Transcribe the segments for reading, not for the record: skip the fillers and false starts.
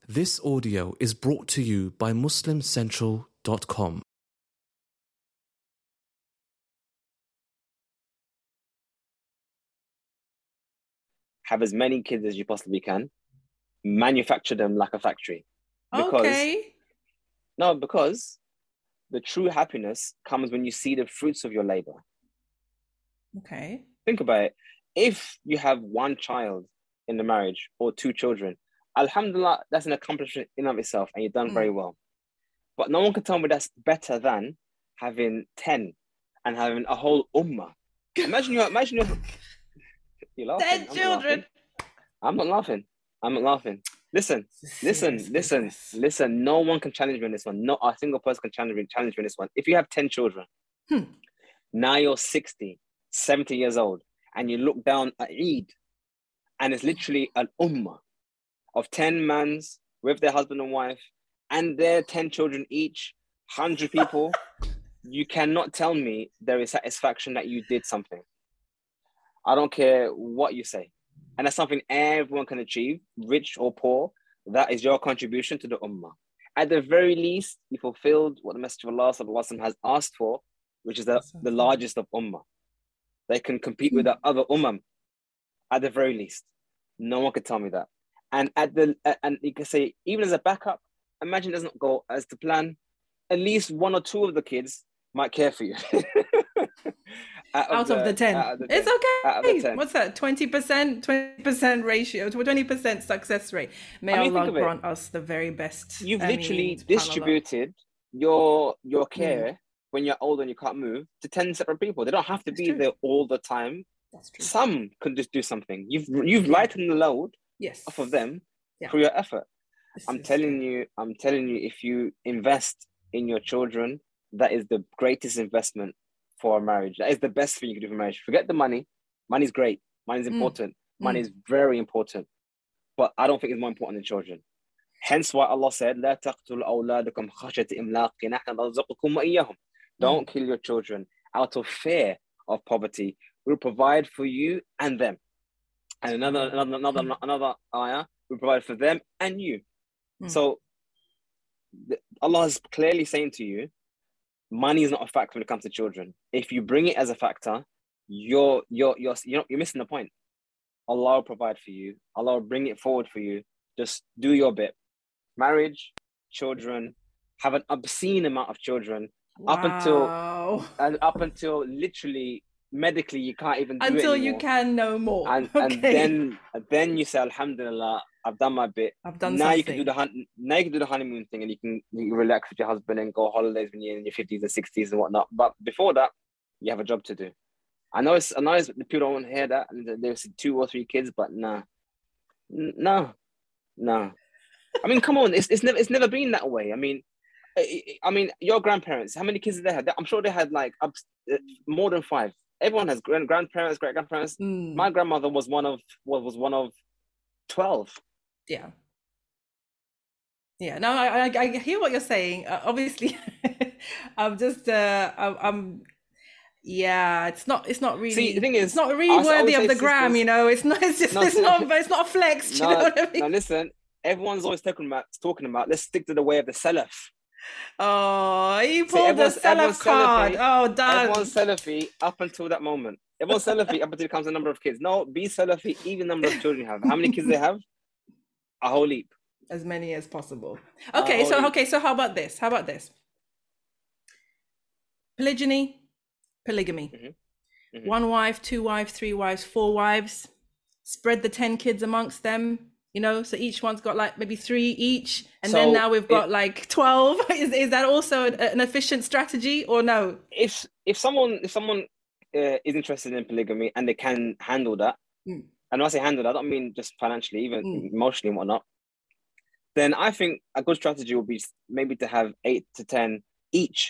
This audio is brought to you by MuslimCentral.com. Have as many kids as you possibly can, manufacture them like a factory. Because the true happiness comes when you see the fruits of your labor. Okay. Think about it. If you have one child in the marriage or two children, alhamdulillah, that's an accomplishment in and of itself, and you've done very well. But no one can tell me that's better than having 10 and having a whole ummah. Imagine you're you're laughing. 10 children. I'm not laughing. Listen. No one can challenge me on this one. Not a single person can challenge me on this one. If you have 10 children, now you're 60, 70 years old, and you look down at Eid, and it's literally an ummah of 10 mans with their husband and wife, and their 10 children each, 100 people. You cannot tell me there is satisfaction that you did something. I don't care what you say. And that's something everyone can achieve, rich or poor. That is your contribution to the ummah. At the very least, you fulfilled what the Messenger of Allah Sallallahu Alaihi Wasallam has asked for, which is the largest of ummah. They can compete with the other ummah at the very least. No one could tell me that. And and you can say, even as a backup, imagine it doesn't go as to plan. At least one or two of the kids might care for you. Out of the 10. It's okay. What's that? 20% ratio, 20% success rate. May Allah grant us the very best. You've literally distributed your care when you're old and you can't move to 10 separate people. They don't have to be there all the time. That's true. Some can just do something. You've lightened the load off of them through your effort. I'm telling you, if you invest in your children, that is the greatest investment for a marriage. That is the best thing you can do for marriage. Forget the money. Money's great. Money's important. Money is very important. But I don't think it's more important than children. Hence why Allah said, لا تقتلوا أولادكم خشية إملاق نحن نرزقكم وإياهم. Don't kill your children out of fear of poverty. We'll provide for you and them. And another ayah, we provide for them and you. So Allah is clearly saying to you, money is not a factor when it comes to children. If you bring it as a factor, you're missing the point. Allah will provide for you. Allah will bring it forward for you. Just do your bit. Marriage, children, have an obscene amount of children. Up until literally medically you can't even do it until anymore. You can no more. And then you say, alhamdulillah, I've done my bit. I've done now something. You can do the honeymoon thing, and you can relax with your husband and go holidays when you're in your 50s and 60s and whatnot. But before that, you have a job to do. I know it's the people don't want to hear that, and there's 2 or 3 kids, but no. I mean, come on, it's never been that way. I mean, your grandparents, how many kids did they have? I'm sure they had like more than 5. Everyone has grandparents, great grandparents. My grandmother was one of 12. Yeah. No, I hear what you're saying. Obviously, I'm just it's not really. See, the thing is, it's not really worthy of the gram. You know, it's not a flex. You know what I mean? Now listen, everyone's always talking about. Let's stick to the way of the Salaf. Oh, you pulled the Salaf card. Oh, done. Everyone's Salafi up until that moment. Everyone's Salafi up until it comes to the number of kids. No, be Salafi even number of children you have. How many kids they have? A whole heap. As many as possible. Okay, so how about this? Polygamy. 1 wife, 2 wives, 3 wives, 4 wives. Spread the 10 kids amongst them. You know, so each one's got like maybe 3 each, and then now we've got like 12. Is that also an efficient strategy, or no? If someone is interested in polygamy and they can handle that, and when I say handle that, I don't mean just financially, even emotionally and whatnot, then I think a good strategy would be maybe to have 8 to 10 each.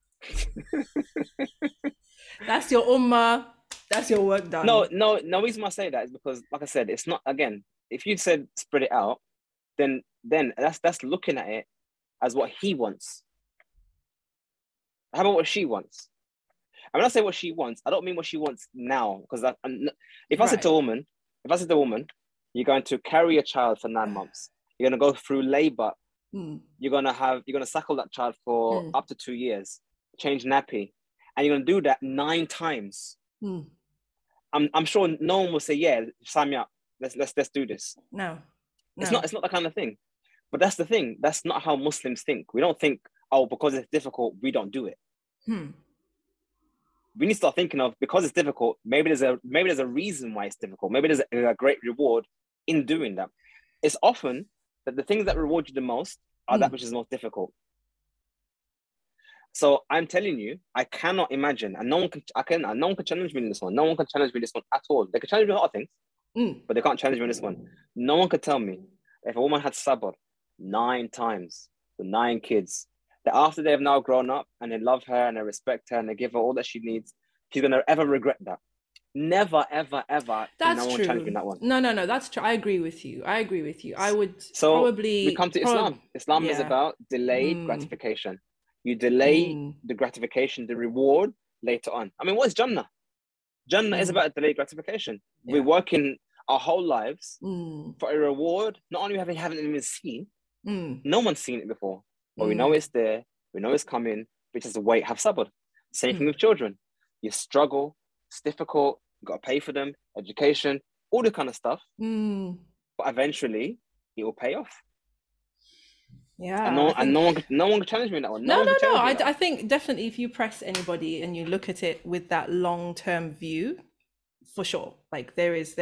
That's your ummah. That's your work done. No. Reason I say that is because, like I said, it's not, again, if you said spread it out, then that's looking at it as what he wants. How about what she wants? And when I say what she wants, I don't mean what she wants now, because if I said to a woman, you're going to carry a child for 9 months. You're going to go through labor. You're going to suckle that child for up to 2 years, change nappy. And you're going to do that 9 times. I'm sure no one will say, yeah, sign me up. Let's do this. No. It's not that kind of thing. But that's the thing. That's not how Muslims think. We don't think, oh, because it's difficult, we don't do it. We need to start thinking of, because it's difficult, maybe there's a reason why it's difficult. Maybe there's a great reward in doing that. It's often that the things that reward you the most are that which is most difficult. So I'm telling you, I cannot imagine, and no one can challenge me in this one. No one can challenge me in this one at all. They can challenge me in a lot of things, but they can't challenge me in this one. No one could tell me if a woman had sabr 9 times for 9 kids, that after they have now grown up and they love her and they respect her and they give her all that she needs, she's going to ever regret that. Never, ever, ever. That's no true. One challenge me in that one. No, that's true. I agree with you. I would probably... we come to Islam. Islam is about delayed gratification. You delay the gratification, the reward later on. I mean, what is Jannah? Jannah is about delayed gratification. Yeah. We're working our whole lives for a reward. Not only haven't even seen, no one's seen it before, but we know it's there. We know it's coming. We just wait, have sabr. Same thing with children. You struggle. It's difficult. You got to pay for them, education, all the kind of stuff. But eventually, it will pay off. Yeah, and no one can challenge me in that one. No. I think definitely if you press anybody and you look at it with that long-term view, for sure, like there is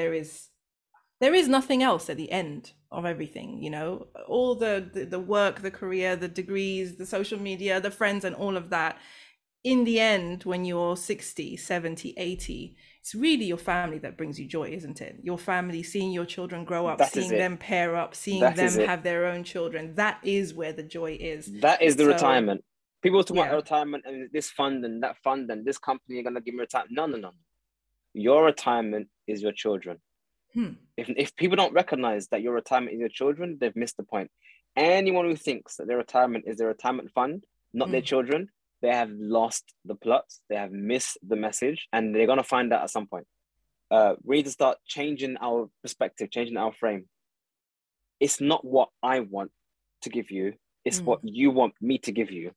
nothing else at the end of everything. You know, all the work, the career, the degrees, the social media, the friends, and all of that. In the end, when you're 60, 70, 80, it's really your family that brings you joy, isn't it? Your family, seeing your children grow up, seeing them pair up, seeing them have their own children. That is where the joy is. That is the retirement. People talk about retirement and this fund and that fund and this company are going to give me retirement. No. Your retirement is your children. If people don't recognize that your retirement is your children, they've missed the point. Anyone who thinks that their retirement is their retirement fund, not their children, they have lost the plot, they have missed the message, and they're going to find that at some point. We need to start changing our perspective, changing our frame. It's not what I want to give you, it's what you want me to give you.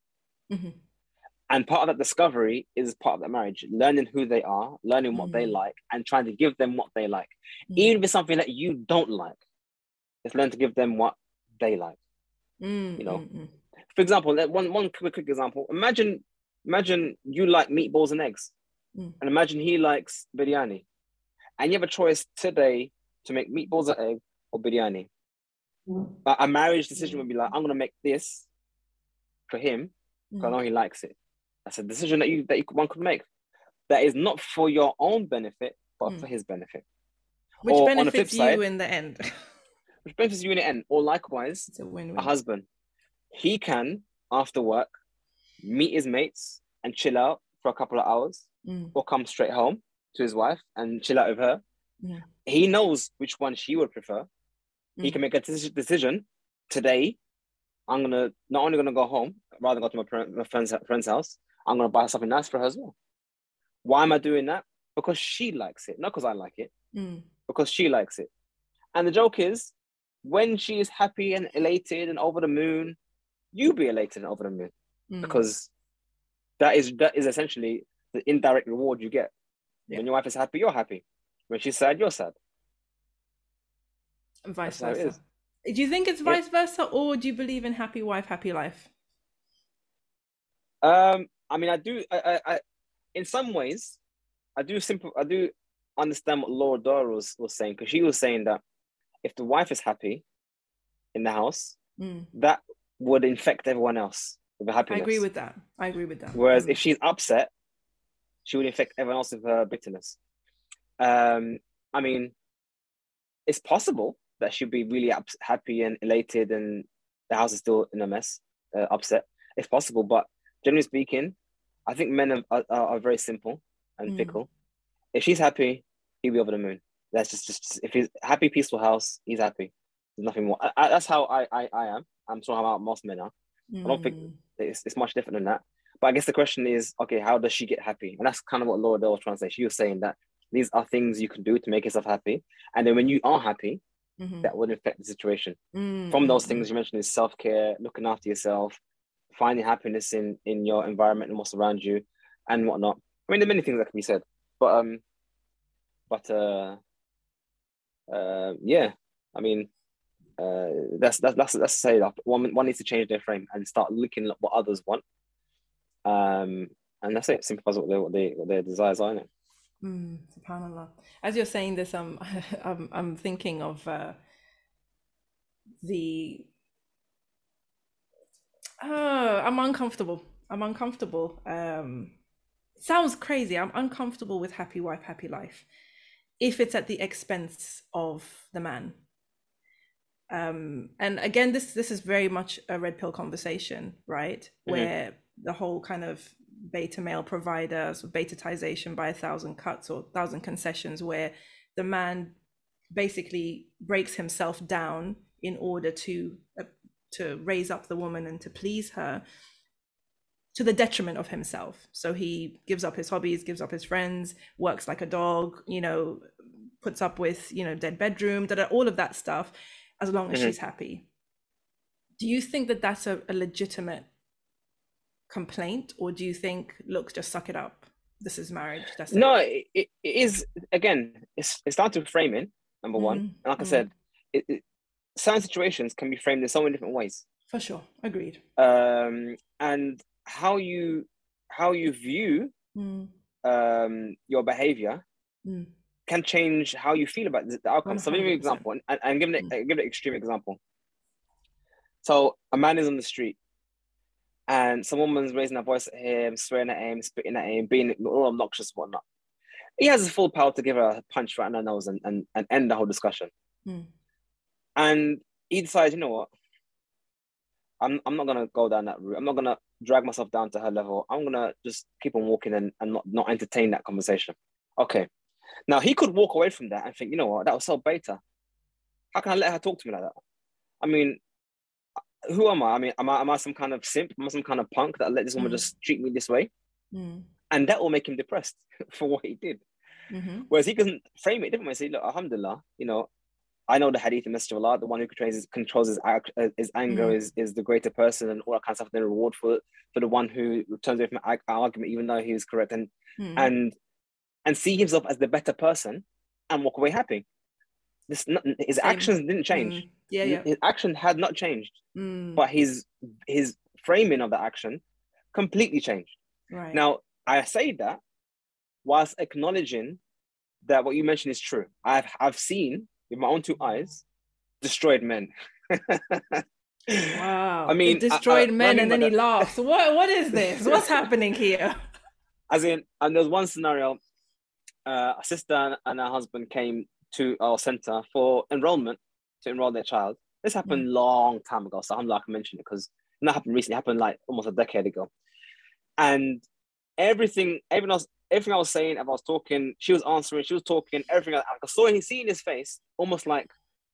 And part of that discovery is part of that marriage, learning who they are, learning what they like, and trying to give them what they like. Even if it's something that you don't like, let's learn to give them what they like. You know? For example, one quick example. Imagine you like meatballs and eggs, and imagine he likes biryani, and you have a choice today to make meatballs and egg or biryani. A marriage decision would be like, I'm going to make this for him because I know he likes it. That's a decision that one could make. That is not for your own benefit, but for his benefit. Which benefits you in the end. Which benefits you in the end. Or likewise, it's a win-win. A husband. He can, after work, meet his mates and chill out for a couple of hours, or come straight home to his wife and chill out with her. He knows which one she would prefer. He can make a decision today. I'm not only gonna go home, rather than go to my friend's house. I'm gonna buy something nice for her as well. Why am I doing that? Because she likes it, not because I like it. Because she likes it. And the joke is, when she is happy and elated and over the moon, you be elated and over the moon, because that is essentially the indirect reward you get. When your wife is happy, you're happy. When she's sad, you're sad. And vice versa. Do you think it's vice versa, or do you believe in happy wife, happy life? I mean, I do. I in some ways, I do understand what Laura Dora was saying, because she was saying that if the wife is happy in the house, that would infect everyone else with her happiness. I agree with that. Whereas if she's upset, she would infect everyone else with her bitterness. I mean, it's possible that she'd be really happy and elated and the house is still in a mess, upset. It's possible, but generally speaking, I think men are very simple and fickle. If she's happy, he'll be over the moon. That's just if he's happy, peaceful house, he's happy. There's nothing more. That's how I am. I'm sure how most men are. I don't think it's much different than that. But I guess the question is, okay, how does she get happy? And that's kind of what Laura Dale was trying to say. She was saying that these are things you can do to make yourself happy. And then when you are happy, that would affect the situation. From those things you mentioned is self-care, looking after yourself, finding happiness in your environment and what's around you and whatnot. I mean, there are many things that can be said, but yeah, I mean, that's to say that one needs to change their frame and start looking at what others want, and that's it. Simple as what their desires are. SubhanAllah. As you're saying this, I'm thinking of I'm uncomfortable. Sounds crazy. I'm uncomfortable with happy wife, happy life, if it's at the expense of the man. And again, this is very much a red pill conversation, right? Where the whole kind of beta male provider, so betatization by 1,000 cuts or 1,000 concessions, where the man basically breaks himself down in order to raise up the woman and to please her, to the detriment of himself. So he gives up his hobbies, gives up his friends, works like a dog, puts up with, dead bedroom, all of that stuff, as long as she's happy. Do you think that that's a legitimate complaint, or do you think, look, just suck it up, this is marriage, that's it? No, it is, again, it's down to framing, number one. And like I said, certain situations can be framed in so many different ways. For sure, agreed. And how you view your behavior can change how you feel about the outcome. 100%. So let me give you an example, and give an extreme example. So a man is on the street, and some woman's raising her voice at him, swearing at him, spitting at him, being all obnoxious and whatnot. He has the full power to give her a punch right in her nose and end the whole discussion. And he decides, you know what? I'm not gonna go down that route. I'm not gonna drag myself down to her level. I'm gonna just keep on walking and not entertain that conversation. Okay. Now he could walk away from that and think, you know what, that was so beta. How can I let her talk to me like that? I mean, who am I? I mean, am I some kind of simp? Am I some kind of punk that let this woman just treat me this way? And that will make him depressed for what he did. Whereas he can frame it differently. Say, look, alhamdulillah, I know the hadith and message of Allah, the one who controls his anger is the greater person, and all that kind of stuff. Then reward for the one who turns away from an argument, even though he was correct, and see himself as the better person and walk away happy. His actions didn't change. His action had not changed, but his framing of the action completely changed. Right. Now, I say that whilst acknowledging that what you mentioned is true. I've seen with my own two eyes destroyed men. Wow. I mean, destroyed men, and then he laughs. What is this? What's happening here? As in, and there was one scenario, a sister and her husband came to our center for enrollment, to enroll their child. This happened long time ago, so I'm like, I mentioned it because it not happened recently. It happened like almost a decade ago. And everything I was saying, if I was talking, she was answering, she was talking, everything. I saw him, see in his face, almost like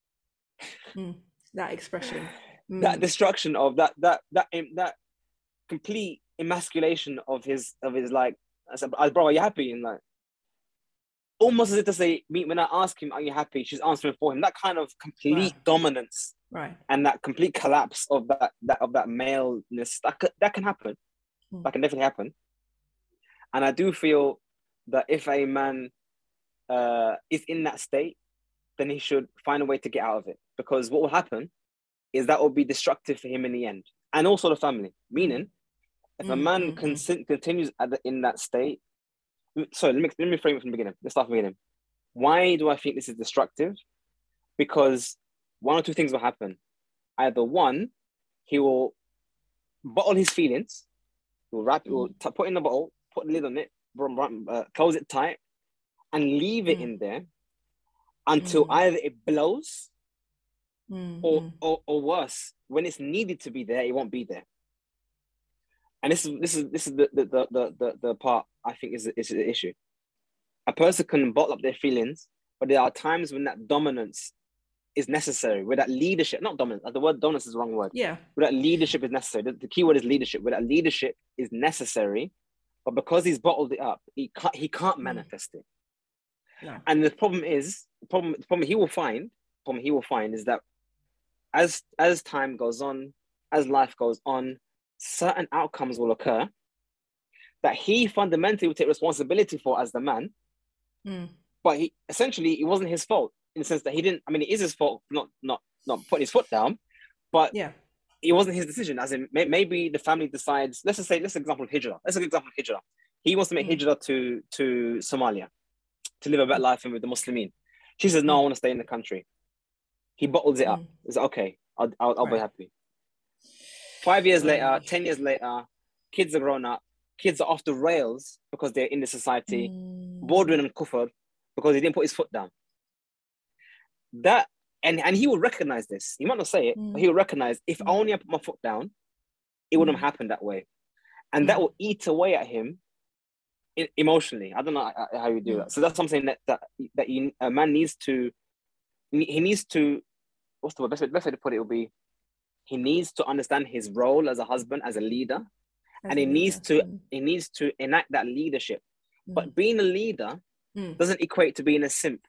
that expression, that destruction of that complete emasculation of his like. I said, bro, are you happy? And like, almost as if to say, when I ask him, are you happy? She's answering for him. That kind of complete dominance, right? And that complete collapse of that maleness that can happen. That can definitely happen. And I do feel that if a man is in that state, then he should find a way to get out of it. Because what will happen is that will be destructive for him in the end. And also the family. Meaning, if a man continues in that state, sorry, let me frame it from the beginning. Let's start from the beginning. Why do I think this is destructive? Because one or two things will happen. Either one, he will bottle his feelings, he'll put in the bottle, put the lid on it, close it tight, and leave it in there until either it blows or worse, when it's needed to be there, it won't be there. And this is the part I think is the issue. A person can bottle up their feelings, but there are times when that dominance is necessary, where that leadership, not dominance, the word dominance is the wrong word. Yeah. Where that leadership is necessary. The key word is leadership. Where that leadership is necessary, but because he's bottled it up, he can't manifest it. No. And the problem he will find problem he will find is that as time goes on, as life goes on, certain outcomes will occur that he fundamentally will take responsibility for as the man. But it wasn't his fault, in the sense that he didn't, I mean, it is his fault not putting his foot down, but it wasn't his decision. As in, maybe the family decides, let's example of hijrah. He wants to make hijrah to Somalia to live a better life with the Muslimin. She says, no, I want to stay in the country. He bottles it up. He's like, okay, I'll be happy. 5 years later, 10 years later, kids are grown up. Kids are off the rails because they're in the society, bordering on kufr because he didn't put his foot down. That and he will recognize this. He might not say it, but he will recognize, if only I put my foot down, it wouldn't have happened that way. And that will eat away at him emotionally. I don't know how you do that. So that's something that a man needs to, what's the word? Best way to put it will be, he needs to understand his role as a husband, as a leader, he needs to enact that leadership. But being a leader doesn't equate to being a simp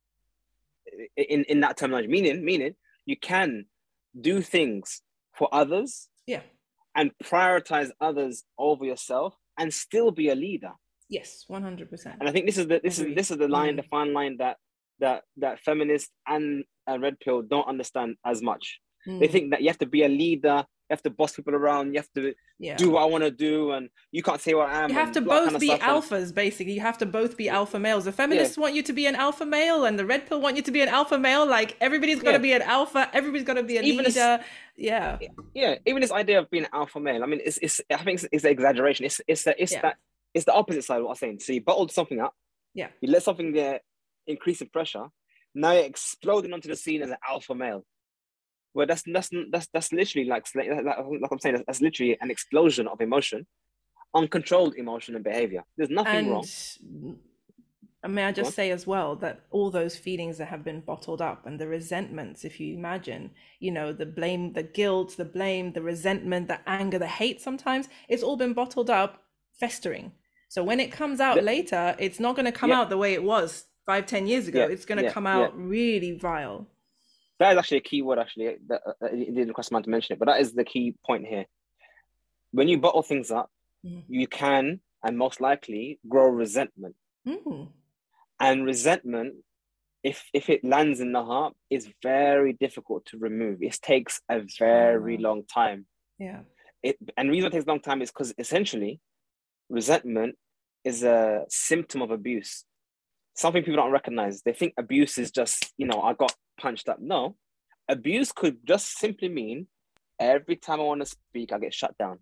in that terminology. Meaning you can do things for others, and prioritize others over yourself, and still be a leader. Yes, 100%. And I think this is the line, the fine line that feminists and Red Pill don't understand as much. They think that you have to be a leader, you have to boss people around, you have to do what I want to do, and you can't say what I am. You have to both be alphas, basically. You have to both be alpha males. The feminists want you to be an alpha male, and the Red Pill want you to be an alpha male. Like, everybody's got to be an alpha, everybody's got to be a leader. Even this idea of being an alpha male, I mean, I think it's an exaggeration. It's the opposite side of what I'm saying. So you bottled something up, you let something there increase in pressure, now you're exploding onto the scene as an alpha male. Well, that's literally like I'm saying, that's literally an explosion of emotion, uncontrolled emotion and behavior. There's nothing wrong. And may I just say as well that all those feelings that have been bottled up, and the resentments, if you imagine, the blame, the guilt, the blame, the resentment, the anger, the hate, sometimes it's all been bottled up, festering. So when it comes out later, it's not going to come out the way it was 5-10 years ago. It's going to come out really vile. That is actually a key word, actually. That it didn't cross my mind to mention it, but that is the key point here. When you bottle things up, you can, and most likely, grow resentment. And resentment, if it lands in the heart, is very difficult to remove. It takes a very long time. And the reason it takes a long time is because essentially, resentment is a symptom of abuse. Something people don't recognize. They think abuse is just, I got punched up. No, abuse could just simply mean every time I want to speak, I get shut down.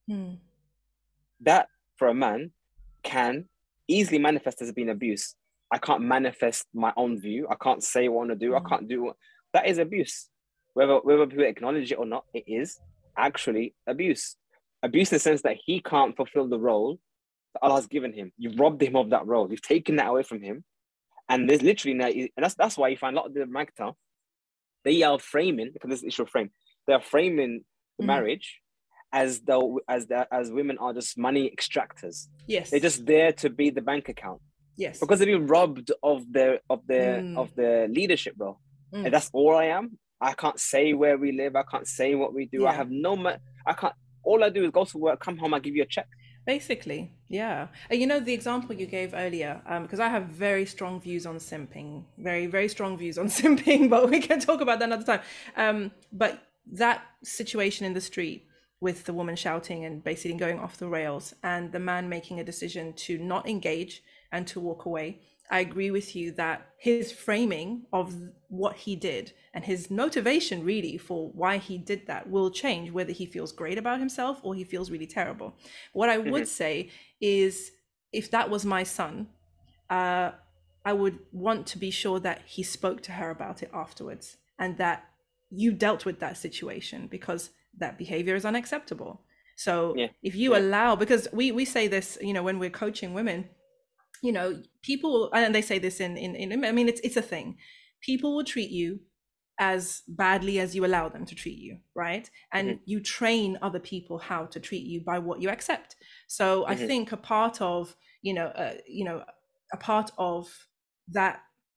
That, for a man, can easily manifest as being abuse. I can't manifest my own view. I can't say what I want to do. I can't do what... That is abuse. Whether people acknowledge it or not, it is actually abuse. Abuse in the sense that he can't fulfill the role that Allah has given him. You've robbed him of that role. You've taken that away from him. And there's literally now, and that's why you find a lot of the Magta, they are framing, because this issue of frame, they are framing the marriage as though as women are just money extractors. Yes, they're just there to be the bank account. Yes, because they've been robbed of their leadership role. And that's all I am. I can't say where we live. I can't say what we do. I have I can't. All I do is go to work, come home, I give you a check. Basically, yeah. And the example you gave earlier, because I have very strong views on simping, very, very strong views on simping, but we can talk about that another time. But that situation in the street with the woman shouting and basically going off the rails, and the man making a decision to not engage and to walk away, I agree with you that his framing of what he did and his motivation really for why he did that will change, whether he feels great about himself or he feels really terrible. What I would say is, if that was my son, I would want to be sure that he spoke to her about it afterwards, and that you dealt with that situation, because that behavior is unacceptable. So if you allow, because we say this, when we're coaching women, people, and they say this in I mean, it's a thing. People will treat you as badly as you allow them to treat you, right? And you train other people how to treat you by what you accept. So I think a part of, a part of that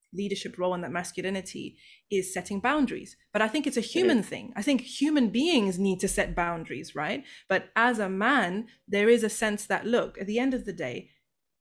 leadership role and that masculinity is setting boundaries. But I think it's a human thing. I think human beings need to set boundaries, right? But as a man, there is a sense that, look, at the end of the day,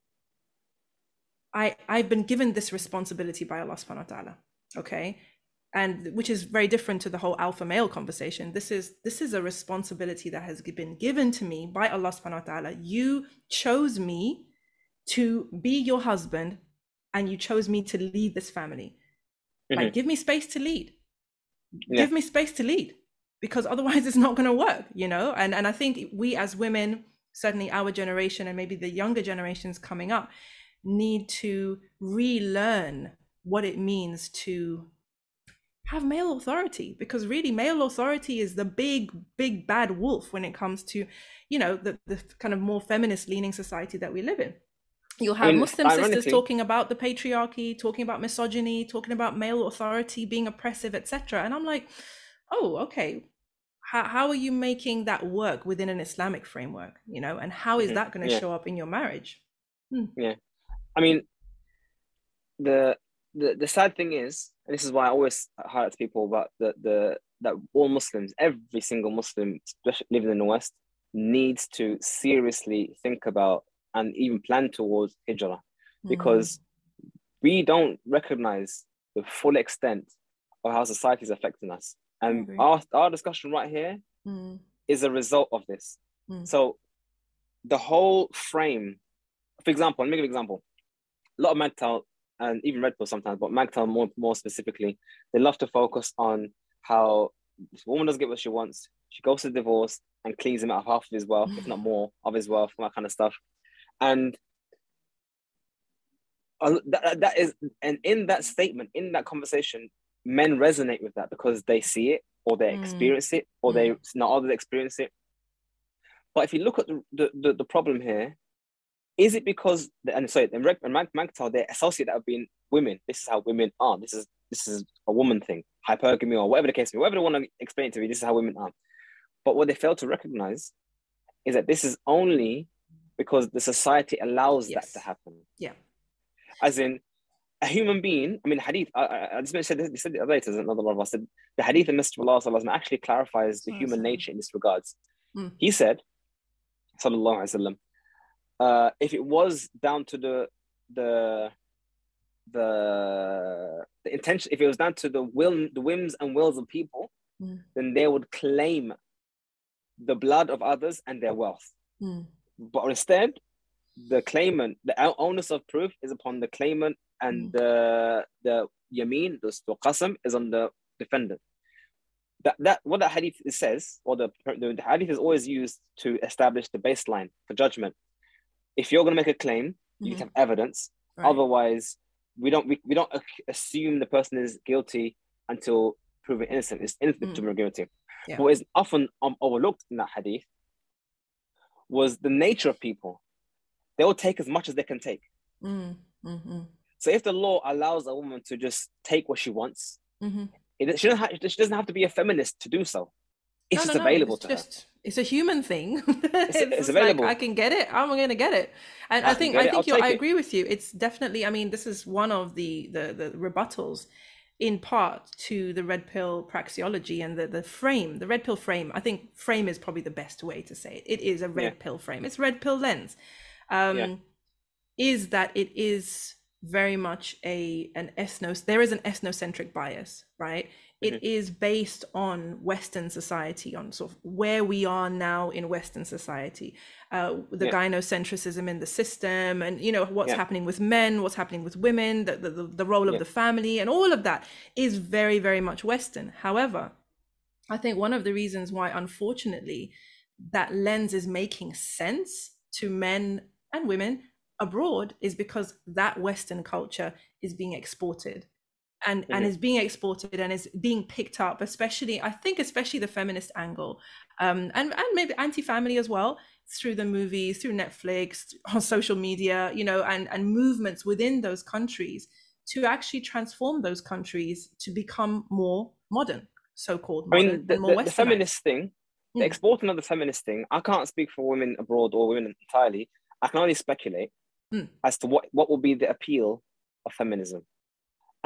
I've been given this responsibility by Allah subhanahu wa ta'ala, okay? And which is very different to the whole alpha male conversation. This is a responsibility that has been given to me by Allah subhanahu wa ta'ala. You chose me to be your husband, and you chose me to lead this family. Like, give me space to lead. Give me space to lead, because otherwise it's not going to work, you know? And I think we as women, certainly our generation and maybe the younger generations coming up, need to relearn what it means to have male authority, because really male authority is the big bad wolf when it comes to, you know, the kind of more feminist leaning society that we live in. You'll have Muslim sisters talking about the patriarchy, talking about misogyny, talking about male authority being oppressive, etc. And I'm like, oh, okay, how are you making that work within an Islamic framework, you know? And how is that going to show up in your marriage? Yeah, I mean, the sad thing is, and this is why I always highlight to people about that all Muslims, every single Muslim, especially living in the West, needs to seriously think about and even plan towards hijrah, because we don't recognize the full extent of how society is affecting us. And our discussion right here is a result of this. So the whole frame, for example, let me give an example. A lot of MGTOW, and even Red Pill sometimes, but MGTOW more specifically, they love to focus on how this woman doesn't get what she wants. She goes to divorce and cleans him out of half of his wealth, if not more of his wealth, that kind of stuff. And that is, and in that statement, in that conversation, men resonate with that because they see it, or they experience it, or they know others experience it. But if you look at the problem here, is it because, and sorry, in MGTOW, they associate that with being women. This is how women are. This is a woman thing, hypergamy, or whatever the case may be, whatever they want to explain it to me, this is how women are. But what they fail to recognize is that this is only because the society allows that to happen. Yeah. As in, a human being, I mean, hadith, I just said the other day to another one of us, said the hadith of Mr. Allah actually clarifies the human nature in this regards. He said, sallallahu alaihi wasallam, if it was down to the intention, if it was down to the whims and wills of people, then they would claim the blood of others and their wealth. But instead, the claimant, the onus of proof is upon the claimant, and the yameen, the qasam, is on the defendant. That what that hadith says, or the hadith is always used to establish the baseline for judgment. If you're going to make a claim, you need to have evidence. Right. Otherwise, we don't assume the person is guilty until proven innocent. It's innocent to prove guilty. Yeah. What is often overlooked in that hadith was the nature of people. They will take as much as they can take. So if the law allows a woman to just take what she wants, she doesn't have to be a feminist to do so. It's just available to her. It's a human thing. It's available. Like, I can get it. I'm going to get it. And I agree with you. It's definitely, I mean, this is one of the rebuttals in part to the red pill praxeology and the frame, the red pill frame. I think frame is probably the best way to say it. It is a red pill frame. It's red pill lens. Is that it is very much there is an ethnocentric bias, right? It is based on Western society, on sort of where we are now in Western society, the gynocentrism in the system, and you know what's happening with men, what's happening with women, the role of the family, and all of that is very, very much Western. However, I think one of the reasons why, unfortunately, that lens is making sense to men and women abroad is because that Western culture is being exported. And is being exported and is being picked up, especially the feminist angle, and maybe anti-family as well, through the movies, through Netflix, on social media, you know, and movements within those countries to actually transform those countries to become more modern, so-called modern. I mean, the feminist thing, the exporting of the feminist thing, I can't speak for women abroad or women entirely. I can only speculate as to what will be the appeal of feminism.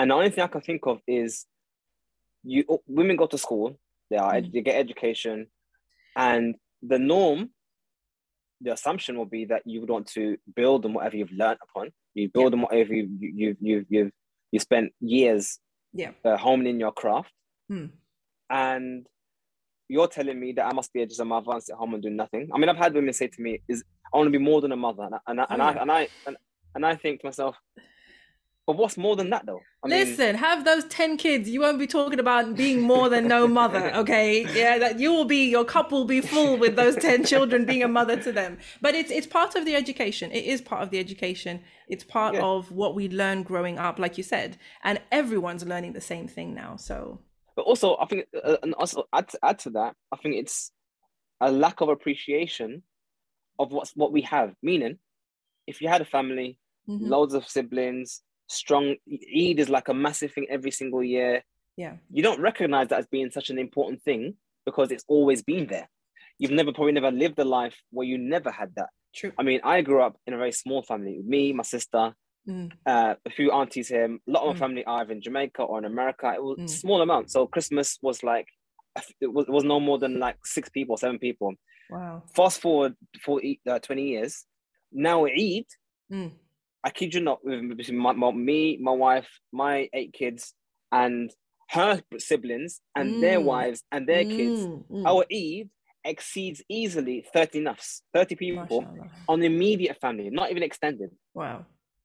And the only thing I can think of is women go to school, they get education, and the norm, the assumption will be that you would want to build on whatever you've learned upon. You build on whatever you spent years honing in your craft. And you're telling me that I must be just a mother and sit home and do nothing. I mean, I've had women say to me, I want to be more than a mother. And I think to myself, but what's more than that though? Listen, have those 10 kids. You won't be talking about being more than no mother, okay? Yeah, that your cup will be full with those 10 children being a mother to them. But it's part of the education. It is part of the education. It's part of what we learn growing up, like you said. And everyone's learning the same thing now, so. But also, I think, and also add to that, I think it's a lack of appreciation of what we have. Meaning, if you had a family, loads of siblings, strong, Eid is like a massive thing every single year. Yeah. You don't recognize that as being such an important thing because it's always been there. You've probably never lived a life where you never had that. True. I mean, I grew up in a very small family. Me, my sister, a few aunties here. A lot of my family are either in Jamaica or in America. It was a small amount. So Christmas was like, it was no more than like 6 people, 7 people. Wow. Fast forward for 20 years. Now Eid, I kid you not, between me, my wife, my 8 kids, and her siblings, and their wives, and their kids, our Eid exceeds easily 30 people on the immediate family, not even extended. Wow.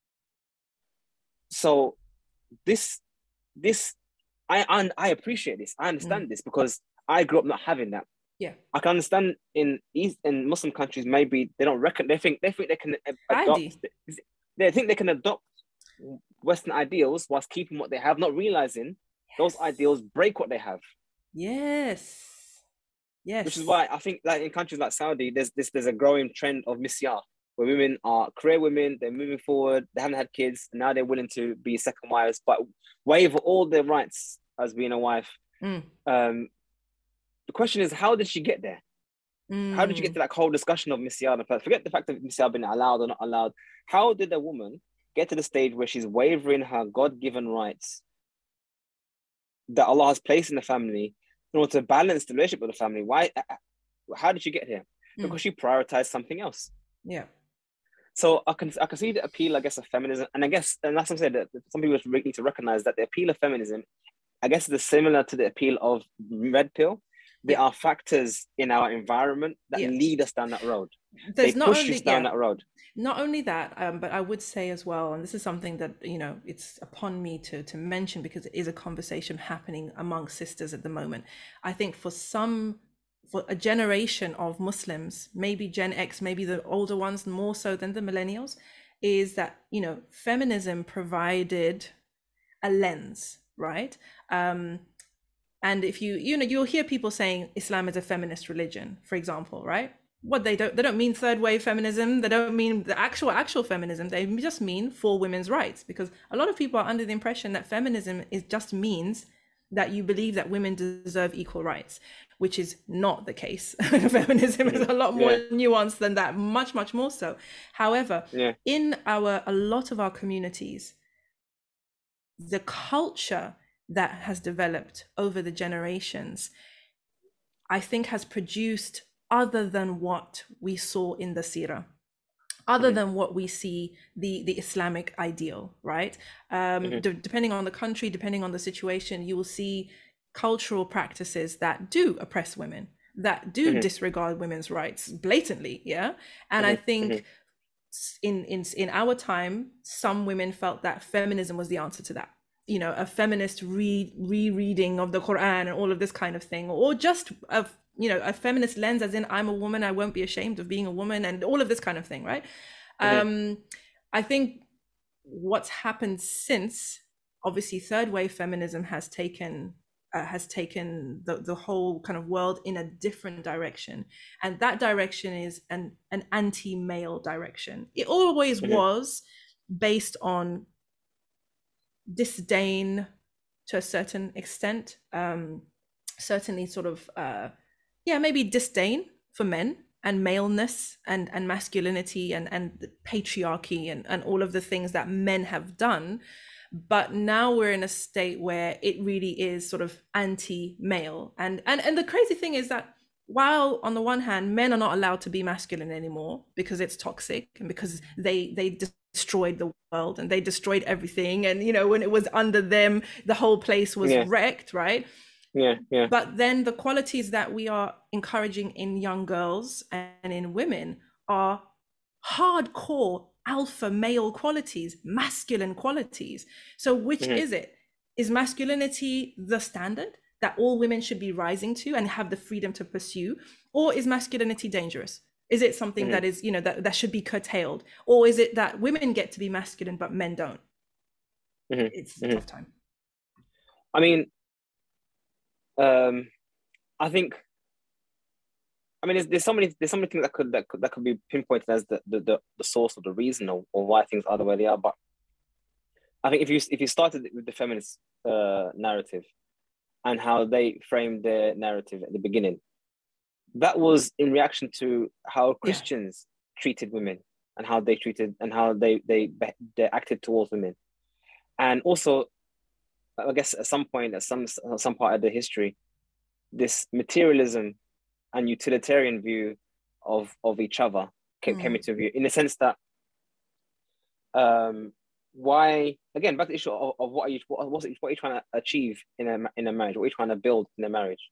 So I appreciate this. I understand this because I grew up not having that. Yeah, I can understand in Muslim countries, maybe they don't reckon. They think they can adopt. They think they can adopt Western ideals whilst keeping what they have, not realizing those ideals break what they have. Yes. Which is why I think like in countries like Saudi, there's a growing trend of misyar, where women are career women, they're moving forward, they haven't had kids, and now they're willing to be second wives, but waive all their rights as being a wife. The question is, how did she get there? How did you get to that whole discussion of misyar? Forget the fact of misyar being allowed or not allowed. How did a woman get to the stage where she's wavering her God-given rights that Allah has placed in the family in order to balance the relationship with the family? Why? How did she get here? Because she prioritized something else. Yeah. So I can see the appeal, I guess, of feminism, and that's what I'm saying, that some people need to recognize that the appeal of feminism, I guess, is similar to the appeal of red pill. There are factors in our environment that lead us down that road. They push us down that road. Not only that, but I would say as well, and this is something that, it's upon me to mention because it is a conversation happening among sisters at the moment. I think for a generation of Muslims, maybe Gen X, maybe the older ones more so than the millennials, is that, feminism provided a lens, right? And if you'll hear people saying Islam is a feminist religion, for example, right? What they don't mean third wave feminism. They don't mean the actual feminism. They just mean for women's rights, because a lot of people are under the impression that feminism just means that you believe that women deserve equal rights, which is not the case. Feminism is a lot more nuanced than that, much, much more so. However, in a lot of our communities, the culture that has developed over the generations, I think has produced other than what we saw in the seerah, other than what we see the Islamic ideal, right? Depending on the country, depending on the situation, you will see cultural practices that do oppress women, that do disregard women's rights blatantly, And I think in our time, some women felt that feminism was the answer to that. A feminist rereading of the Quran and all of this kind of thing, or just a feminist lens, as in I'm a woman, I won't be ashamed of being a woman, and all of this kind of thing, right? I think what's happened since, obviously, third wave feminism has taken the whole kind of world in a different direction, and that direction is an anti-male direction. It always was based on disdain to a certain extent, certainly sort of maybe disdain for men and maleness and masculinity and patriarchy and all of the things that men have done. But now we're in a state where it really is sort of anti-male. And the crazy thing is that while on the one hand, men are not allowed to be masculine anymore because it's toxic and because they destroyed the world and they destroyed everything. And, you know, when it was under them, the whole place was wrecked, right? Yeah. But then the qualities that we are encouraging in young girls and in women are hardcore alpha male qualities, masculine qualities. So which is it? Is masculinity the standard that all women should be rising to and have the freedom to pursue? Or is masculinity dangerous? Is it something that is, you know, that should be curtailed? Or is it that women get to be masculine but men don't? It's a tough time. I mean, I think, I mean, there's so many things that could be pinpointed as the source of the reason or why things are the way they are. But I think if you started with the feminist narrative and how they framed their narrative at the beginning, that was in reaction to how Christians treated women and how they treated and how they acted towards women, and also, I guess at some point, at some part of the history, this materialism and utilitarian view of each other came into view, in the sense that why, again, back to the issue of what are you trying to achieve in a marriage, what are you trying to build in a marriage?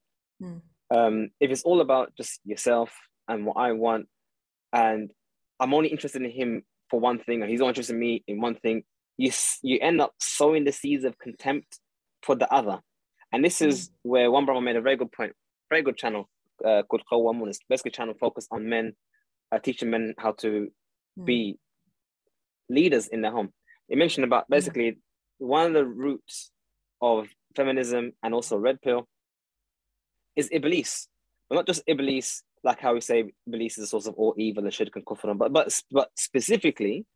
If it's all about just yourself and what I want, and I'm only interested in him for one thing, and he's only interested in me in one thing, you end up sowing the seeds of contempt for the other. And this is where one brother made a very good point, very good channel called Qawwamun. It's basically a channel focused on men, teaching men how to be leaders in their home. They mentioned about basically one of the roots of feminism and also red pill is Iblis. But not just Iblis, like how we say Iblis is the source of all evil and shirk and kufr, but specifically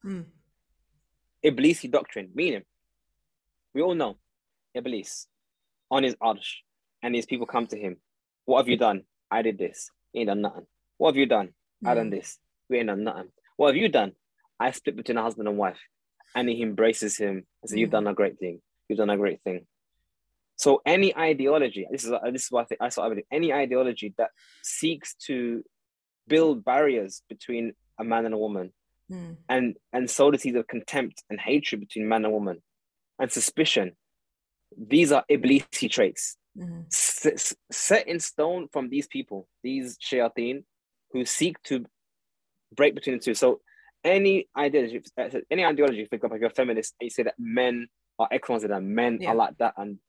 Iblisi doctrine, meaning we all know Iblis on his arsh, and his people come to him. What have you done? I did this. You ain't done nothing. What have you done? I done this. We ain't done nothing. What have you done? I split between a husband and wife. And he embraces him and says, you've done a great thing. You've done a great thing. So any ideology, this is what I saw, any ideology that seeks to build barriers between a man and a woman, and sow the seeds of contempt and hatred between man and woman, and suspicion, these are Iblisi traits set in stone from these people, these shayateen, who seek to break between the two. So any ideology, for example, if you're a feminist and you say that men are X, Y, Z, and men are like that, and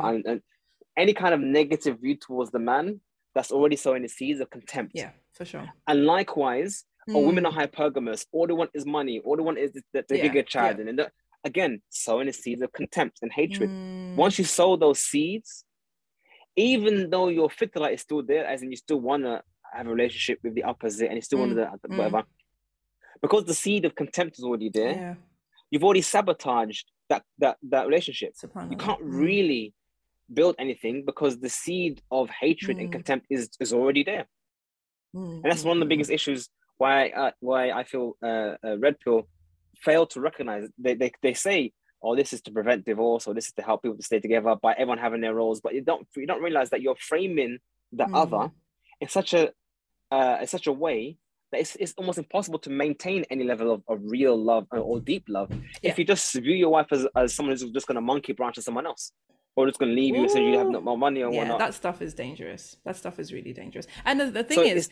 any kind of negative view towards the man, that's already sowing the seeds of contempt. Yeah, for sure. And likewise, women are hypergamous. All they want is money. All they want is the giga child. Yeah. And again, sowing the seeds of contempt and hatred. Once you sow those seeds, even though your fitrah is still there, as in you still want to have a relationship with the opposite and you still want to whatever, because the seed of contempt is already there, you've already sabotaged that relationship. You can't really build anything because the seed of hatred and contempt is already there. And that's one of the biggest issues why I feel Red Pill fail to recognize. They say, oh, this is to prevent divorce, or this is to help people to stay together by everyone having their roles, but you don't realize that you're framing the other in such a way that it's almost impossible to maintain any level of real love or deep love if you just view your wife as someone who's just going to monkey branch to someone else, or just going to leave you and say you have no more money or whatnot. That stuff is dangerous. That stuff is really dangerous. And the thing is,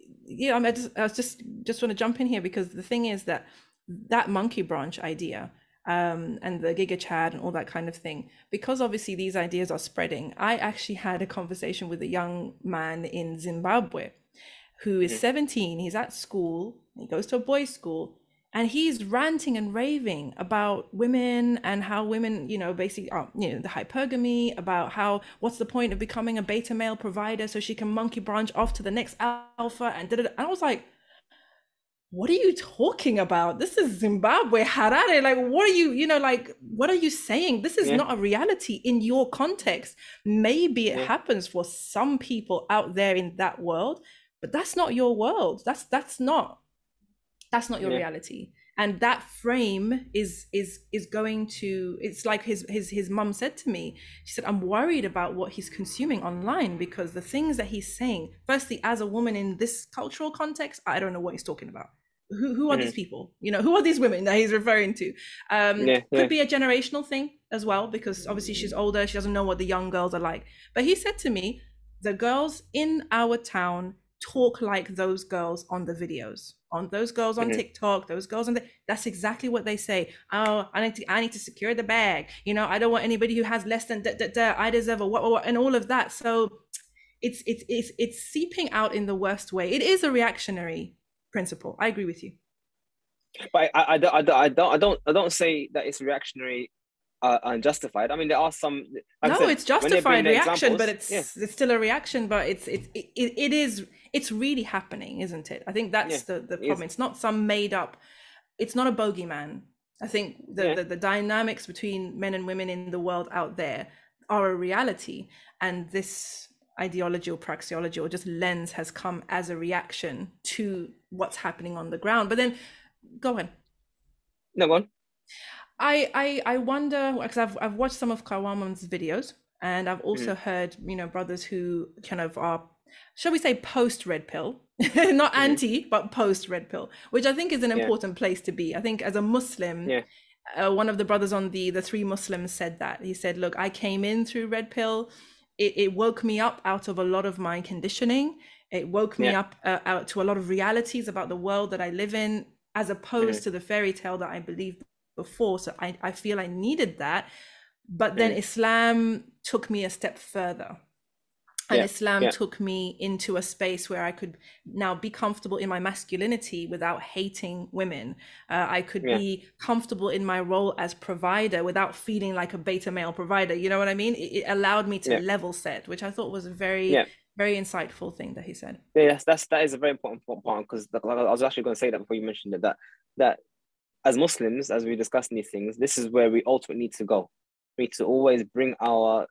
I just want to jump in here, because the thing is that monkey branch idea and the Giga Chad and all that kind of thing, because obviously these ideas are spreading. I actually had a conversation with a young man in Zimbabwe who is 17. He's at school, he goes to a boys' school, and he's ranting and raving about women and how women, basically, the hypergamy, about how, what's the point of becoming a beta male provider so she can monkey branch off to the next alpha and da-da-da. And I was like, what are you talking about? This is Zimbabwe, Harare. Like, what are you, what are you saying? This is not a reality in your context. Maybe it happens for some people out there in that world, but that's not your world. That's not your reality. And that frame is going to, it's like his mum said to me, she said, I'm worried about what he's consuming online, because the things that he's saying, firstly, as a woman in this cultural context, I don't know what he's talking about. Who are these people? You know, who are these women that he's referring to? Could be a generational thing as well, because obviously she's older, she doesn't know what the young girls are like. But he said to me, the girls in our town talk like those girls on the videos, on those girls on TikTok, those girls on that's exactly what they say. Oh, I need to secure the bag. You know, I don't want anybody who has less than I deserve a what, and all of that. So it's seeping out in the worst way. It is a reactionary principle. I agree with you. But I don't say that it's reactionary unjustified. I mean, there are some. It's justified reaction, but it's still a reaction. But it's really happening, isn't it? I think that's the problem. It's not some made up. It's not a bogeyman. I think the dynamics between men and women in the world out there are a reality, and this ideology or praxeology or just lens has come as a reaction to what's happening on the ground. But then, go on. No, go on. I wonder, because I've watched some of Qawaman's videos, and I've also heard, you know, brothers who kind of are, shall we say, post red pill, not anti, but post red pill, which I think is an important place to be. I think as a Muslim, one of the brothers on the Three Muslims said that. He said, look, I came in through red pill. It woke me up out of a lot of my conditioning. It woke me up out to a lot of realities about the world that I live in, as opposed to the fairy tale that I believed before. So I feel I needed that. But then Islam took me a step further. And Islam took me into a space where I could now be comfortable in my masculinity without hating women. I could be comfortable in my role as provider without feeling like a beta male provider. You know what I mean? It allowed me to level set, which I thought was a very, very insightful thing that he said. Yes, that is a very important point, because I was actually going to say that before you mentioned it, that as Muslims, as we discuss these things, this is where we ultimately need to go. We need to always bring our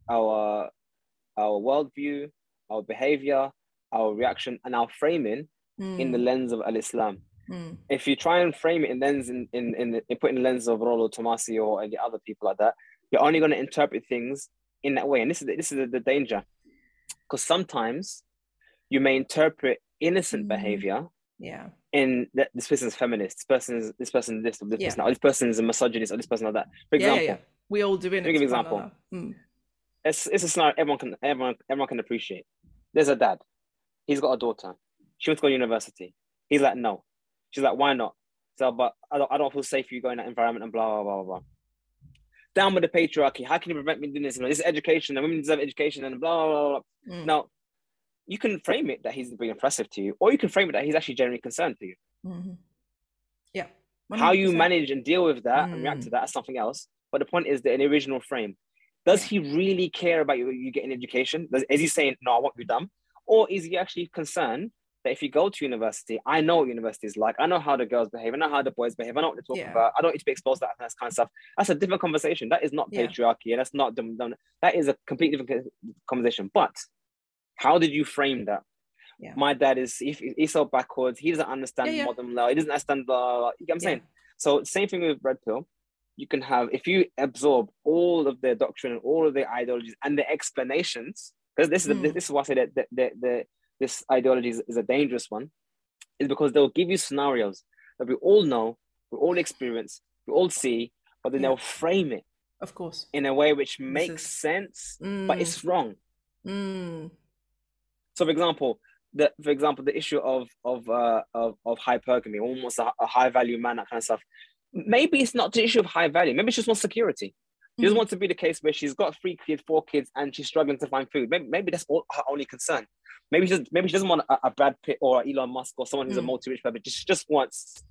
worldview, our behavior, our reaction, and our framing in the lens of Al-Islam. If you try and frame it in put in the lens of Rollo Tomasi or any other people like that, you're only going to interpret things in that way. And this is the danger, because sometimes you may interpret innocent behavior in that this person is feminist, this person is a misogynist, or this person like that. For example, we all do it. Let me give an example. It's a scenario everyone can appreciate. There's a dad. He's got a daughter. She wants to go to university. He's like, no. She's like, why not? So, but I don't feel safe for you going in that environment and blah, blah, blah, blah. Down with the patriarchy. How can you prevent me doing this? This is education, and women deserve education, and blah, blah, blah, blah. Now, you can frame it that he's being oppressive to you, or you can frame it that he's actually genuinely concerned for you. Yeah. 100%. How you manage and deal with that and react to that is something else. But the point is that in the original frame, does he really care about you getting education? Is he saying, no, I want you dumb? Or is he actually concerned that if you go to university, I know what university is like. I know how the girls behave. I know how the boys behave. I know what they're talking about. I don't need to be exposed to that kind of stuff. That's a different conversation. That is not patriarchy. And that's not dumb. That is a completely different conversation. But how did you frame that? My dad he's so backwards. He doesn't understand modern law. He doesn't understand blah. You get what I'm saying? So same thing with red pill. You can have, if you absorb all of their doctrine and all of their ideologies and their explanations, because this is why I say that this ideology is a dangerous one, is because they'll give you scenarios that we all know, we all experience, we all see, but then they'll frame it, of course, in a way which makes sense, but it's wrong. So, for example, the issue of hypergamy, almost a high value man, that kind of stuff. Maybe it's not the issue of high value. Maybe she just wants security. She doesn't want to be the case where she's got 3 kids, 4 kids, and she's struggling to find food. Maybe that's her only concern. Maybe she doesn't want a Brad Pitt or Elon Musk or someone who's a multi-rich person. She just wants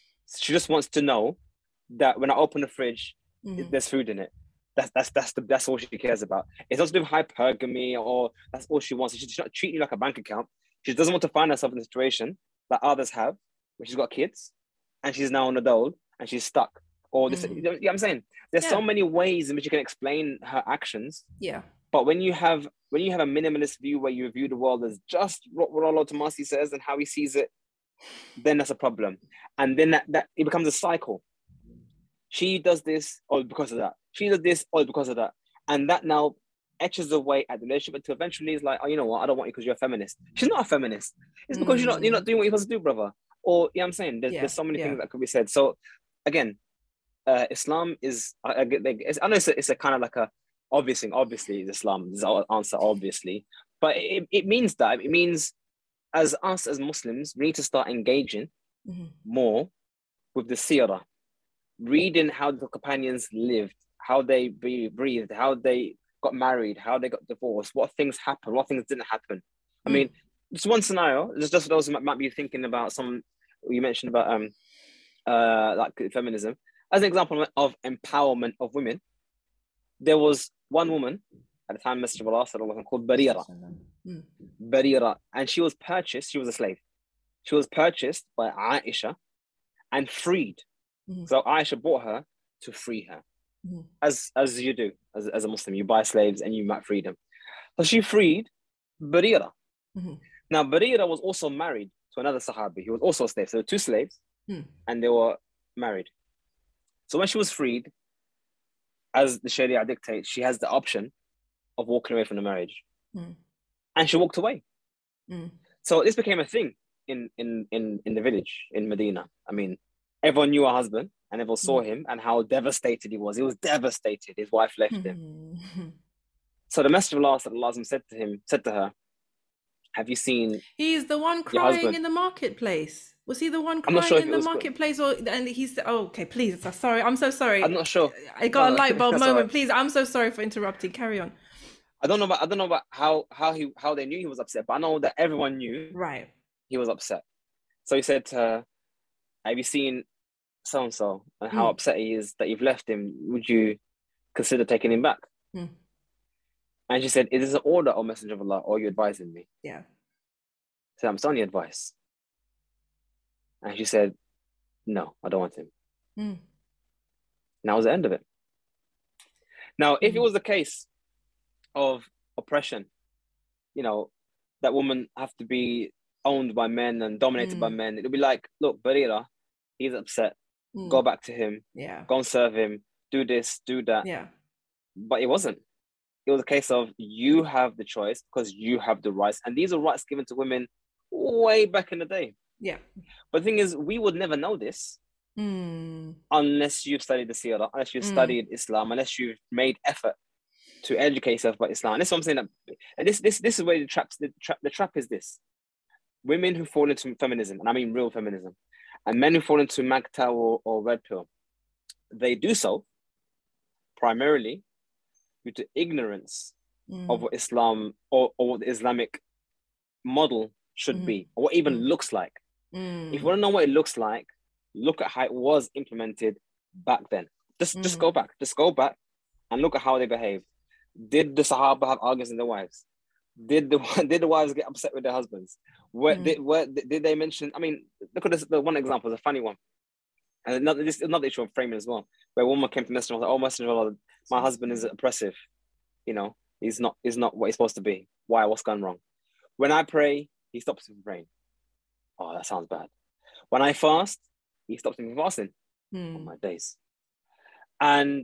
to know that when I open the fridge, there's food in it. That's all she cares about. It's not to do with hypergamy, or that's all she wants. She's not treating you like a bank account. She doesn't want to find herself in a situation that others have, where she's got kids, and she's now on the dole, and she's stuck. Or this, you know what I'm saying? There's so many ways in which you can explain her actions. Yeah. But when you have a minimalist view where you view the world as just what Rollo Tomasi says and how he sees it, then that's a problem. And then that it becomes a cycle. She does this, or because of that. She does this, or because of that. And that now etches away at the relationship until eventually it's like, oh, you know what? I don't want you because you're a feminist. She's not a feminist. It's because you're not doing what you're supposed to do, brother. Or, you know what I'm saying? There's so many things that could be said. So, again, Islam is, I know it's a kind of like a, obviously it's Islam, is our answer, obviously. But it means that. It means as us, as Muslims, we need to start engaging more with the seerah, reading how the companions lived, how they breathed, how they got married, how they got divorced, what things happened, what things didn't happen. I mean, just one scenario, just for those who might be thinking about you mentioned about like feminism. As an example of empowerment of women, there was one woman at the time, Messenger of Allah called Barira. Barira, and she was a slave. She was purchased by Aisha and freed. So Aisha bought her to free her. As you do, as a Muslim, you buy slaves and you might free them. So she freed Barira. Now, Barira was also married to another Sahabi. He was also a slave. So there were two slaves and they were married. So when she was freed, as the Sharia dictates, she has the option of walking away from the marriage. And she walked away. So this became a thing in the village in Medina. I mean, everyone knew her husband and everyone saw him and how devastated he was. He was devastated. His wife left him. So the Messenger of Allah said to her, have you seen? He's the one crying in the marketplace. Was he the one crying in the marketplace? And he's okay, please. Sorry, I'm so sorry. I'm not sure. I got a light bulb moment. Right. Please, I'm so sorry for interrupting. Carry on. I don't know about how they knew he was upset, but I know that everyone knew he was upset. So he said to her, have you seen so and so and how upset he is that you've left him? Would you consider taking him back? And she said, is this an order, or Messenger of Allah, or are you advising me? Yeah. So I'm telling you advice. And she said, no, I don't want him. And that was the end of it. Now, if it was the case of oppression, you know, that women have to be owned by men and dominated by men, it would be like, look, Barira, he's upset. Go back to him. Yeah. Go and serve him. Do this, do that. Yeah. But it wasn't. It was a case of you have the choice because you have the rights. And these are rights given to women way back in the day. Yeah. But the thing is, we would never know this unless you've studied the Seerah, unless you've studied Islam, unless you've made effort to educate yourself about Islam. And this is what I'm saying. And this is where the trap is this. Women who fall into feminism, and I mean real feminism, and men who fall into MGTOW or Red Pill, they do so primarily due to ignorance of what Islam or what the Islamic model should be, or what even looks like. If you want to know what it looks like, look at how it was implemented back then. Just go back. Just go back and look at how they behaved. Did the Sahaba have arguments with their wives? Did the wives get upset with their husbands? Did they mention? I mean, look at this. The one example is a funny one, and another issue of framing as well, where a woman came to Messenger and was like, "Oh, Messenger, my husband is oppressive. You know, he's not what he's supposed to be. Why? What's gone wrong? When I pray, he stops me from praying. Oh, that sounds bad. When I fast, he stops me from fasting. Oh my days. And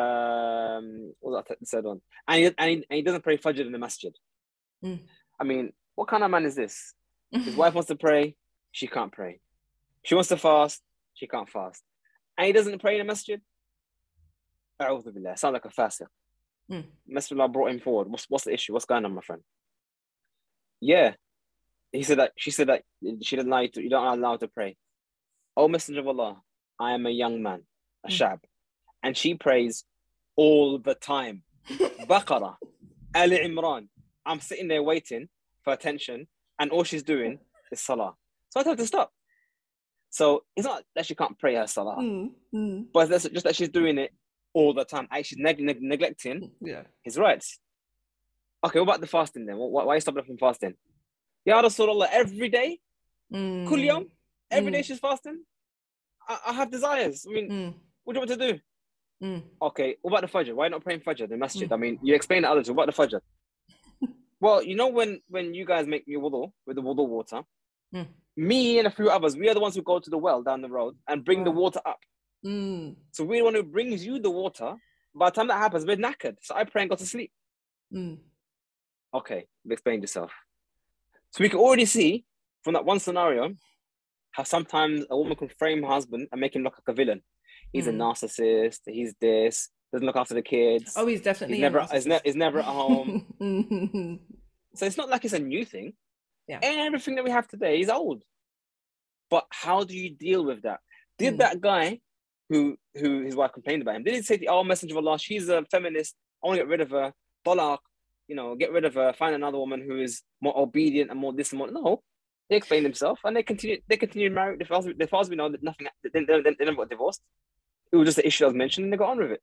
what was that the third one? And he doesn't pray Fajr in the masjid. I mean, what kind of man is this? His wife wants to pray, she can't pray. She wants to fast, she can't fast. And he doesn't pray in the masjid? Sounds like a fasiq. Messenger of Allah brought him forward. What's the issue? What's going on, my friend? Yeah. She said that she didn't allow you to, you don't allow her to pray. Oh, Messenger of Allah, I am a young man, a shab. And she prays all the time. Baqarah, Ali Imran. I'm sitting there waiting for attention, and all she's doing is salah. So I told her to stop. So it's not that she can't pray her salah, but it's just that she's doing it all the time. She's neglecting his rights. Okay, what about the fasting then? Why are you stopping from fasting? Ya Rasulullah, every day? Kul yawm? Every day she's fasting? I have desires. I mean, what do you want to do? Okay, what about the Fajr? Why not praying Fajr, the masjid? I mean, you explain to others, what about the Fajr? Well, you know when you guys make your wudu with the wudu water, Me and a few others, we are the ones who go to the well down the road and bring the water up. So we're the one who brings you the water. By the time that happens, we're knackered. So I pray and go to sleep. Okay, explain yourself. So we can already see from that one scenario how sometimes a woman can frame her husband and make him look like a villain. He's a narcissist. He's this. Doesn't look after the kids. Oh, he's definitely he's never at home. So it's not like it's a new thing. Yeah. Everything that we have today is old. But how do you deal with that? Did that guy who his wife complained about him, did he say, "Oh, messenger of Allah, she's a feminist, I want to get rid of her, talaq, get rid of her, find another woman who is more obedient and more this and more"? No. He explained himself and they continued married. The far we know that nothing, they never got divorced. It was just the issue I was mentioned and they got on with it.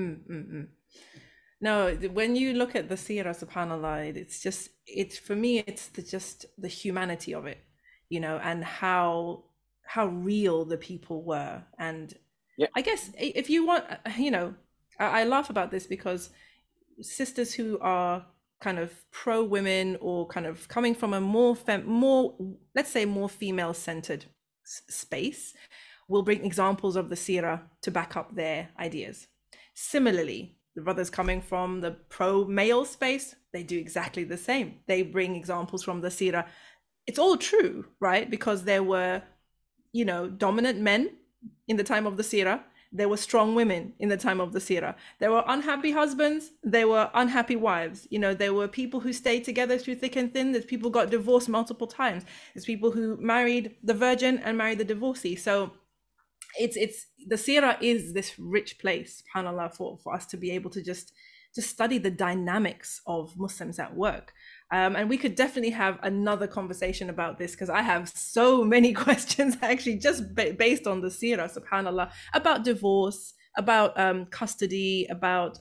No, when you look at the seerah, subhanAllah, for me, it's just the humanity of it, and how real the people were. And I guess if you want, I laugh about this because sisters who are kind of pro women or kind of coming from a more let's say more female centered space will bring examples of the seerah to back up their ideas. Similarly, the brothers coming from the pro male space, they do exactly the same. They bring examples from the seerah. It's all true, right? Because there were, dominant men in the time of the seerah. There were strong women in the time of the seerah. There were unhappy husbands. There were unhappy wives. There were people who stayed together through thick and thin. There's people who got divorced multiple times. There's people who married the virgin and married the divorcee. So it's the seerah is this rich place, subhanAllah, for us to be able to just study the dynamics of Muslims at work. And we could definitely have another conversation about this because I have so many questions actually just based on the seerah, subhanAllah, about divorce, about custody, about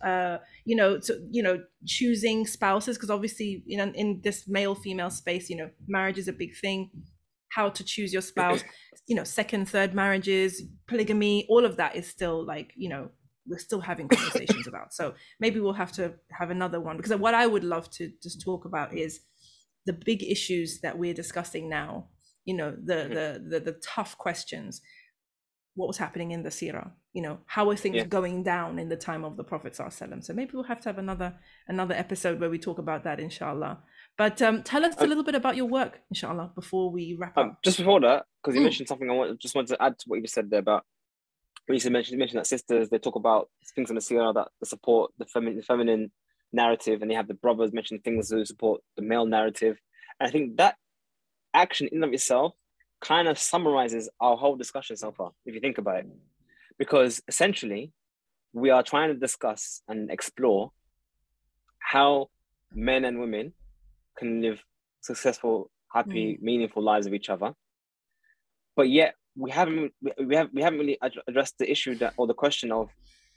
choosing spouses, because obviously in this male-female space, marriage is a big thing. How to choose your spouse, second, third marriages, polygamy, all of that is still we're still having conversations about. So maybe we'll have to have another one, because what I would love to just talk about is the big issues that we're discussing now, the tough questions. What was happening in the seerah? How were things going down in the time of the Prophet ﷺ? So maybe we'll have to have another episode where we talk about that, inshallah. But tell us a little bit about your work, inshallah, before we wrap up. Just before that, because you mentioned something, I just wanted to add to what you said there about when you mentioned that sisters, they talk about things in the seerah that support the feminine narrative, and they have the brothers mention things that support the male narrative. And I think that action in and of itself kind of summarizes our whole discussion so far, if you think about it. Because essentially, we are trying to discuss and explore how men and women can live successful, happy, meaningful lives with each other. But yet, we haven't really addressed the issue or the question of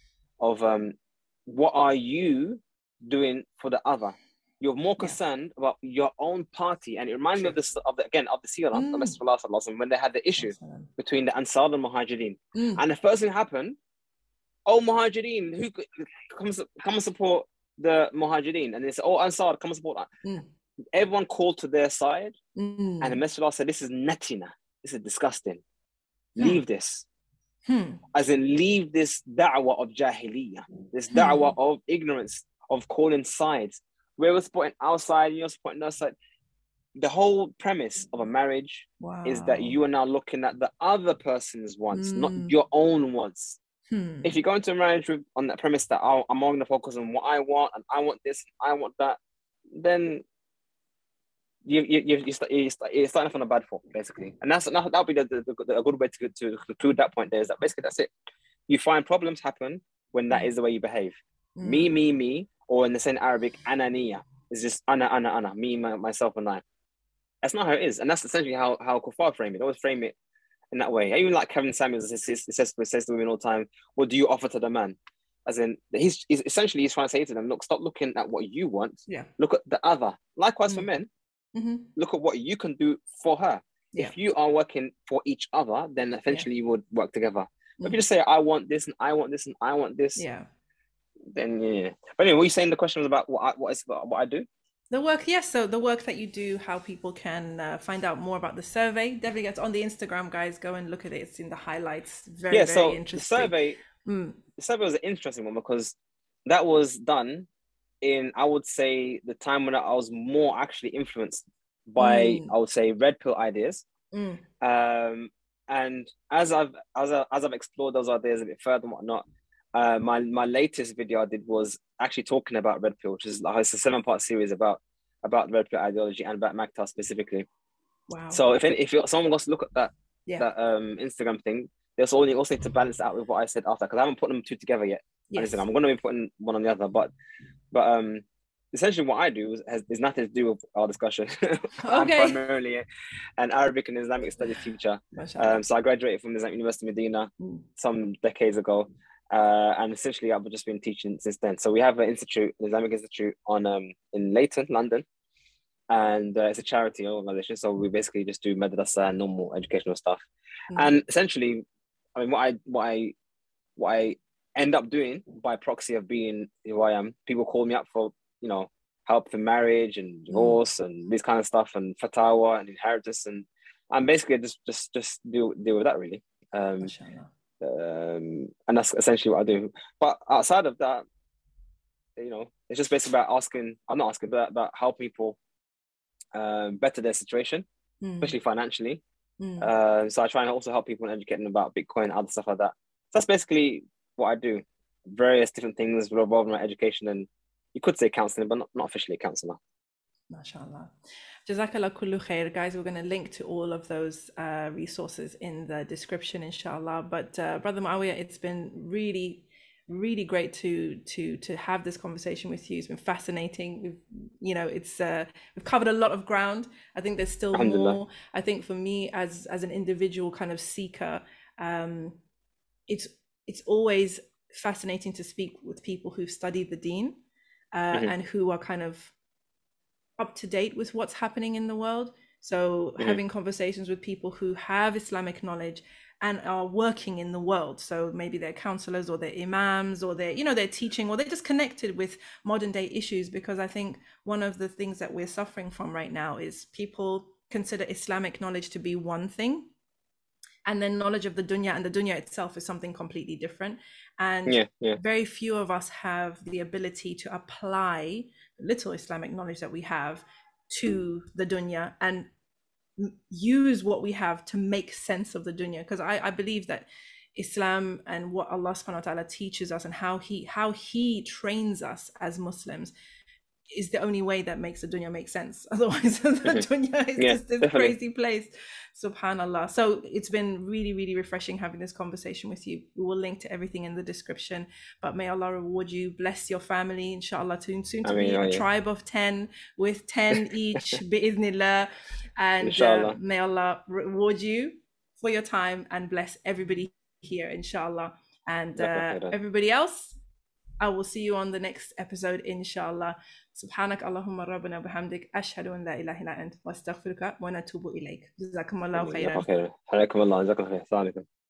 what are you doing for the other? You're more concerned about your own party, and it reminds me of the seerah, the Messenger of Allah, when they had the issue between the Ansar and Muhajirin, and the first thing happened, Muhajirin, who come and support the Muhajirin, and they said, Ansar, come and support that. Everyone called to their side, and the Messenger of Allah said, "This is natina. This is disgusting. Leave this." As in, leave this da'wah of jahiliyyah, this da'wah of ignorance, of calling sides. We're supporting our side, you're supporting our side. The whole premise of a marriage is that you are now looking at the other person's wants, not your own wants. If you go into a marriage on that premise that I'm more going to focus on what I want, and I want this, I want that, then you're starting off on a bad foot, basically. And that'll be a good way to conclude that point. There is that basically that's it. You find problems happen when that is the way you behave. Me, or in the same Arabic, ananiya, is just ana, me, myself, and I. That's not how it is, and that's essentially how kuffar frame it. They always frame it in that way. Even like Kevin Samuels says to women all the time, "What do you offer to the man?" As in, he's essentially trying to say to them, "Look, stop looking at what you want. Look at the other." Likewise for men. Look at what you can do for her. If you are working for each other, then eventually you would work together. But if you just say, "I want this and I want this and I want this," then But anyway, what you saying? The question was about what I do. The work, yes. So the work that you do, how people can find out more about the survey, definitely get on the Instagram, guys. Go and look at it. It's in the highlights. Very interesting. The survey was an interesting one because that was done in, I would say, the time when I was more actually influenced by, I would say, red pill ideas. And as I've explored those ideas a bit further and whatnot, my latest video I did was actually talking about red pill, which is like, it's a 7-part series about red pill ideology and about MAGTF specifically. Wow. So if someone wants to look at that Instagram thing, there's also need to balance it out with what I said after, because I haven't put them two together yet. Yes. I'm going to be putting one on the other, but essentially what I do is nothing to do with our discussion. I'm primarily an Arabic and Islamic studies teacher. So I graduated from the Islamic University of Medina some decades ago, and essentially I've just been teaching since then. So we have an Islamic institute in Leighton, London, and it's a charity organization. So we basically just do madrasa and normal educational stuff. And essentially, I mean, what I end up doing by proxy of being who I am, people call me up for, help for marriage and divorce and these kind of stuff, and fatwa and inheritance, and I'm basically just deal with that really. And that's essentially what I do. But outside of that, it's just basically about how people better their situation, especially financially. So I try and also help people and educate them about Bitcoin and other stuff like that. So that's basically what I do. Various different things revolving around education, and you could say counseling, but not officially a counselor. MashaAllah. Jazakallah kullu khair. Guys, we're going to link to all of those resources in the description, inshallah. But Brother Muawiyah, it's been really, really great to have this conversation with you. It's been fascinating. We've covered a lot of ground. I think there's still more. I think for me as an individual kind of seeker, it's always fascinating to speak with people who've studied the deen and who are kind of up to date with what's happening in the world. So having conversations with people who have Islamic knowledge and are working in the world. So maybe they're counselors or they're imams or they're teaching, or they're just connected with modern day issues. Because I think one of the things that we're suffering from right now is people consider Islamic knowledge to be one thing, and then knowledge of the dunya and the dunya itself is something completely different. And very few of us have the ability to apply little Islamic knowledge that we have to the dunya and use what we have to make sense of the dunya. Because I believe that Islam and what Allah subhanahu wa ta'ala teaches us and how he trains us as Muslims is the only way that makes the dunya make sense. Otherwise the dunya is just this crazy place. Subhanallah. So it's been really, really refreshing having this conversation with you. We will link to everything in the description, but may Allah reward you, bless your family, inshallah, soon to be a tribe of 10 with 10 each bi'idhnillah, and may Allah reward you for your time and bless everybody here, inshallah. And everybody else, I will see you on the next episode, inshallah. سبحانك اللهم ربنا وبحمدك أشهد أن لا إله إلا أنت وأستغفرك ونتوب إليك. جزاكم الله خيرا. حياكم الله. جزاكم الله خير. السلام عليكم.